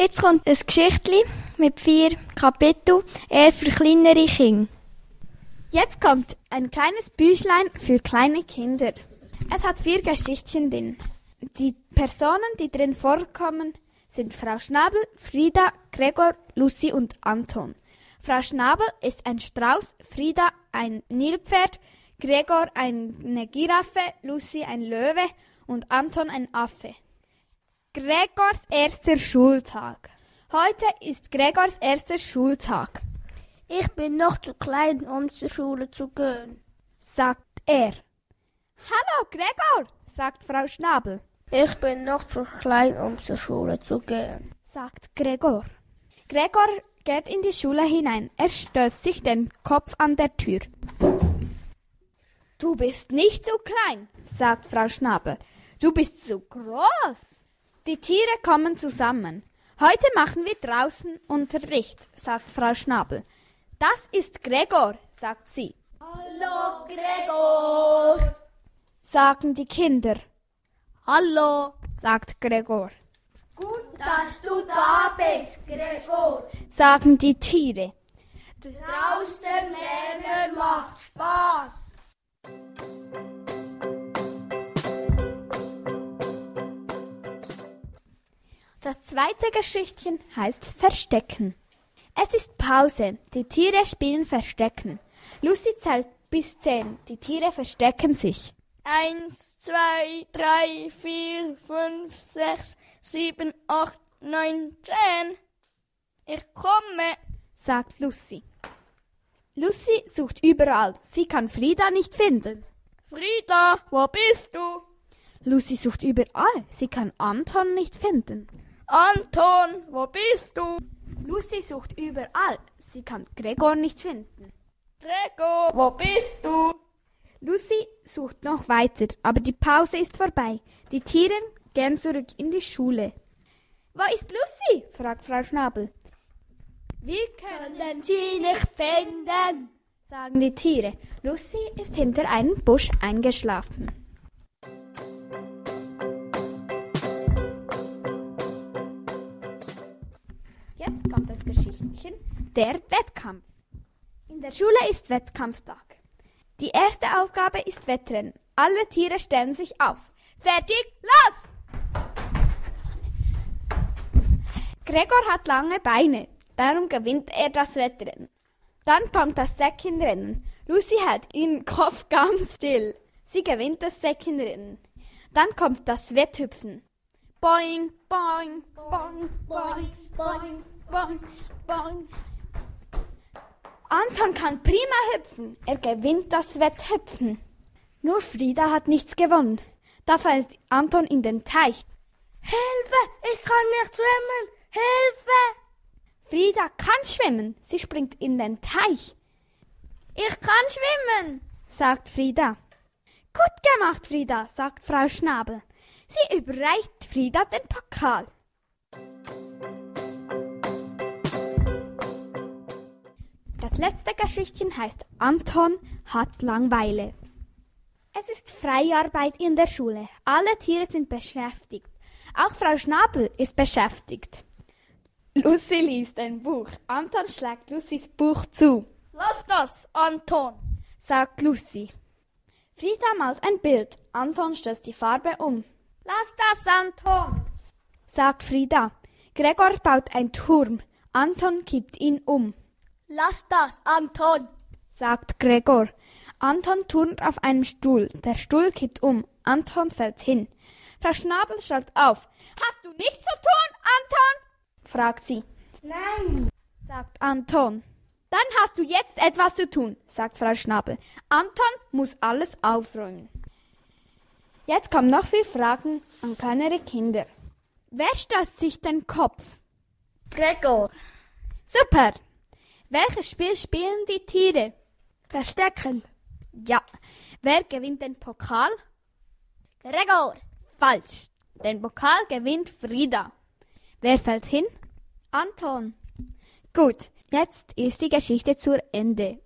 Jetzt kommt ein Geschichtli mit 4 Kapiteln, eher für kleinere Kinder. Jetzt kommt ein kleines Büchlein für kleine Kinder. Es hat 4 Geschichtchen drin. Die Personen, die drin vorkommen, sind Frau Schnabel, Frieda, Gregor, Lucy und Anton. Frau Schnabel ist ein Strauß, Frieda ein Nilpferd, Gregor eine Giraffe, Lucy ein Löwe und Anton ein Affe. Gregors erster Schultag. Heute ist Gregors erster Schultag. Ich bin noch zu klein, um zur Schule zu gehen, sagt er. Hallo Gregor, sagt Frau Schnabel. Ich bin noch zu klein, um zur Schule zu gehen, sagt Gregor. Gregor geht in die Schule hinein. Er stößt sich den Kopf an der Tür. Du bist nicht so klein, sagt Frau Schnabel. Du bist so groß. Die Tiere kommen zusammen. Heute machen wir draußen Unterricht, sagt Frau Schnabel. Das ist Gregor, sagt sie. Hallo Gregor, sagen die Kinder. Hallo, sagt Gregor. Gut, dass du da bist, Gregor, sagen die Tiere. Draußen lernen macht Spaß. Das zweite Geschichtchen heißt Verstecken. Es ist Pause. Die Tiere spielen Verstecken. Lucy zählt bis 10. Die Tiere verstecken sich. 1, 2, 3, 4, 5, 6, 7, 8, 9, 10. Ich komme, sagt Lucy. Lucy sucht überall. Sie kann Frieda nicht finden. Frieda, wo bist du? Lucy sucht überall. Sie kann Anton nicht finden. Anton, wo bist du? Lucy sucht überall. Sie kann Gregor nicht finden. Gregor, wo bist du? Lucy sucht noch weiter, aber die Pause ist vorbei. Die Tiere gehen zurück in die Schule. Wo ist Lucy? fragt Frau Schnabel. Wir können sie nicht finden, sagen die Tiere. Lucy ist hinter einem Busch eingeschlafen. Jetzt kommt das Geschichtchen, der Wettkampf. In der Schule ist Wettkampftag. Die erste Aufgabe ist Wettrennen. Alle Tiere stellen sich auf. Fertig, los! Gregor hat lange Beine, darum gewinnt er das Wettrennen. Dann kommt das Säckchenrennen. Lucy hält ihren Kopf ganz still. Sie gewinnt das Säckchenrennen. Dann kommt das Wetthüpfen. Boing, boing, boing, boing, boing, boing, boing. Anton kann prima hüpfen. Er gewinnt das Wetthüpfen. Nur Frieda hat nichts gewonnen. Da fällt Anton in den Teich. Hilfe, ich kann nicht schwimmen. Hilfe! Frieda kann schwimmen. Sie springt in den Teich. Ich kann schwimmen, sagt Frieda. Gut gemacht, Frieda, sagt Frau Schnabel. Sie überreicht Frieda den Pokal. Das letzte Geschichtchen heißt Anton hat Langeweile. Es ist Freiarbeit in der Schule. Alle Tiere sind beschäftigt. Auch Frau Schnabel ist beschäftigt. Lucy liest ein Buch. Anton schlägt Lucys Buch zu. Lass das, Anton, sagt Lucy. Frieda malt ein Bild. Anton stößt die Farbe um. Lass das, Anton, sagt Frieda. Gregor baut einen Turm. Anton kippt ihn um. Lass das, Anton, sagt Gregor. Anton turnt auf einem Stuhl. Der Stuhl kippt um. Anton fällt hin. Frau Schnabel schaut auf. Hast du nichts zu tun, Anton? fragt sie. Nein, sagt Anton. Dann hast du jetzt etwas zu tun, sagt Frau Schnabel. Anton muss alles aufräumen. Jetzt kommen noch 4 Fragen an kleinere Kinder. Wer stößt sich den Kopf? Gregor. Super. Welches Spiel spielen die Tiere? Verstecken. Ja. Wer gewinnt den Pokal? Gregor. Falsch. Den Pokal gewinnt Frieda. Wer fällt hin? Anton. Gut, jetzt ist die Geschichte zu Ende.